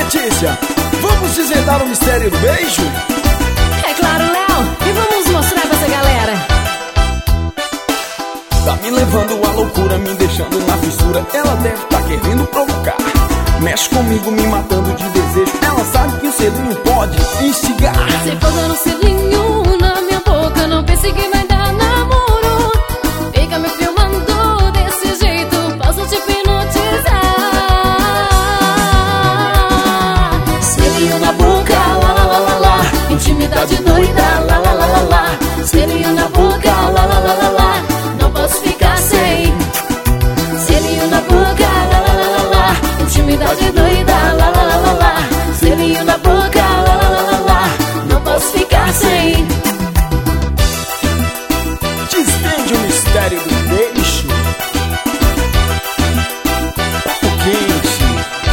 Letícia, vamos desvendar o mistério do beijo? É claro, Léo, e vamos mostrar pra essa galera. Tá me levando à loucura, me deixando na fissura. Ela deve tá querendo provocar. Mexe comigo, me matando de desejo. Ela sabe que o selinho pode instigar. Se for dando selinho na minha boca, não pense que vai dar namoro. Fica me filmando desse jeito, posso te hipnotizar. Selinho na boca, lá lá lá lá lá. Intimidade doida, lá lá lá lá lá. Selinho na boca, lá lá lá lá lá. Não posso ficar sem. Selinho na boca, lá lá lá lá lá. Intimidade doida, lá lá lá lá lá. Selinho na boca, lá lá lá lá lá. Não posso ficar sem. Desvende o mistério do beijo. Papo quente.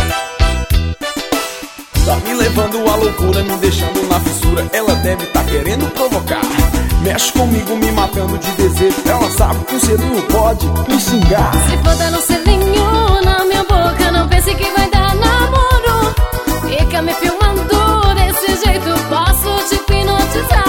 Tá me levando à loucura, me deixando na fissura. Ela deve tá querendo provocar. Mexe comigo, me matando de desejo. Ela sabe que o selinho pode me xingar. Se for dando selinho na minha boca, não pense que vai dar namoro. Fica me filmando desse jeito, posso te hipnotizar.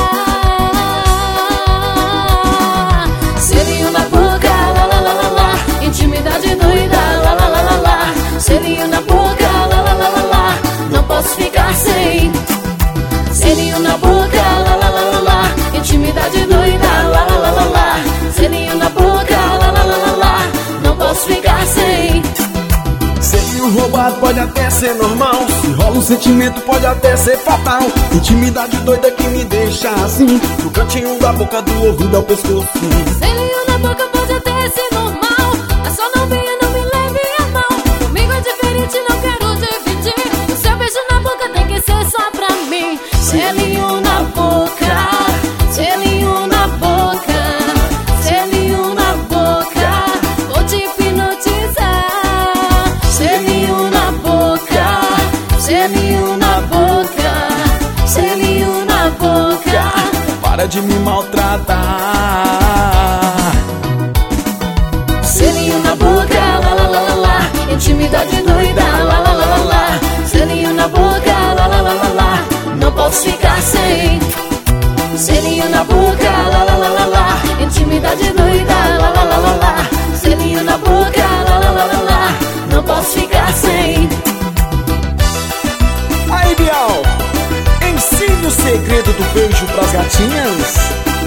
Selinho na boca, lá lá lá lá lá. Intimidade doida, lá lá lá lá lá. Selinho na boca, lá lá lá lá lá. Não posso ficar sem. Selinho na boca, lá lá lá lá lá. Intimidade doida, lá lá lá lá lá. Selinho na boca, lá lá lá lá lá. Não posso ficar sem. Selinho roubado pode até ser normal. Se rola um sentimento pode até ser fatal. Intimidade doida que me deixa assim, do cantinho da boca, do ouvido ao pescoço. Selinho na boca pode até ser normal, mas só não venha, não me leve a mal. Comigo é diferente, não quero dividir. O seu beijo na boca tem que ser só pra mim. Selinho na boca, selinho na boca, selinho na boca, vou te hipnotizar. Selinho na boca, selinho na boca, selinho na boca. Para de me maltratar. Selinho na boca, lá lá lá lá lá. Intimidade doida, lá lá lá lá lá. Selinho na boca, lá lá lá lá lá. Não posso ficar sem. Selinho na boca, lá lá lá lá lá. Intimidade doida, lá lá lá lá lá. Selinho na boca, lá lá lá lá lá. Não posso ficar sem. Aí, Bial, ensine o segredo do beijo pras gatinhas.